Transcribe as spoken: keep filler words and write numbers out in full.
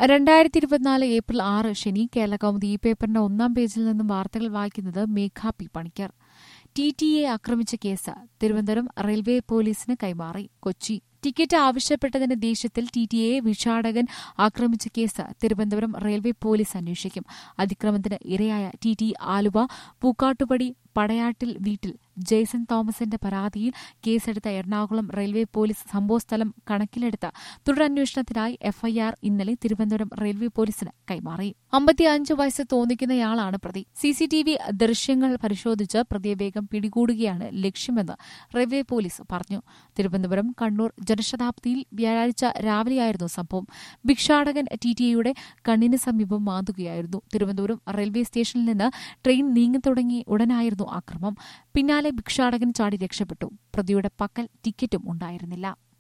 രണ്ടായിരത്തി ഇരുപത്തിനാല് ഏപ്രിൽ ആറ് ശനി കേരളകൗമുദി ഈ പേപ്പറിന്റെ ഒന്നാം പേജിൽ നിന്നും വാർത്തകൾ വായിക്കുന്നത് Megha P Panicker. T T E ആക്രമിച്ച കേസ് തിരുവനന്തപുരം റെയിൽവേ പോലീസിന് കൈമാറി. കൊച്ചി ടിക്കറ്റ് ആവശ്യപ്പെട്ടതിന്റെ ദേഷ്യത്തിൽ ടി ടി എ വിഷാടകൻ ആക്രമിച്ച കേസ് തിരുവനന്തപുരം റെയിൽവേ പോലീസ് അന്വേഷിക്കും. അതിക്രമത്തിന് ഇരയായ ടി ടി ആലുവ പൂക്കാട്ടുപടി പടയാട്ടിൽ വീട്ടിൽ ജെയ്സൺ തോമസിന്റെ പരാതിയിൽ കേസെടുത്ത എറണാകുളം റെയിൽവേ പോലീസ് സംഭവസ്ഥലം കണക്കിലെടുത്ത് തുടരന്വേഷണത്തിനായി എഫ്ഐആർ ഇന്നലെ തിരുവനന്തപുരം റെയിൽവേ പോലീസിന് കൈമാറി. അമ്പത്തിയഞ്ച് വയസ്സ് തോന്നിക്കുന്നയാളാണ് പ്രതി. സിസിടിവി ദൃശ്യങ്ങൾ പരിശോധിച്ച് പ്രതിയെ വേഗം പിടികൂടുകയാണ് ലക്ഷ്യമെന്ന് റെയിൽവേ പോലീസ് പറഞ്ഞു. തിരുവനന്തപുരം കണ്ണൂർ ജനശതാബ്ദിയിൽ വ്യാഴാഴ്ച രാവിലെയായിരുന്നു സംഭവം. ഭിക്ഷാടകൻ ടി ടി എയുടെ കണ്ണിന് സമീപം മാന്തുകയായിരുന്നു. തിരുവനന്തപുരം റെയിൽവേ സ്റ്റേഷനിൽ നിന്ന് ട്രെയിൻ നീങ്ങിത്തുടങ്ങി ഉടനായിരുന്നു ആക്രമം. പിന്നാലെ ഭിക്ഷാടകൻ ചാടി രക്ഷപ്പെട്ടു. പ്രതിയുടെ പക്കൽ ടിക്കറ്റും ഉണ്ടായിരുന്നില്ല.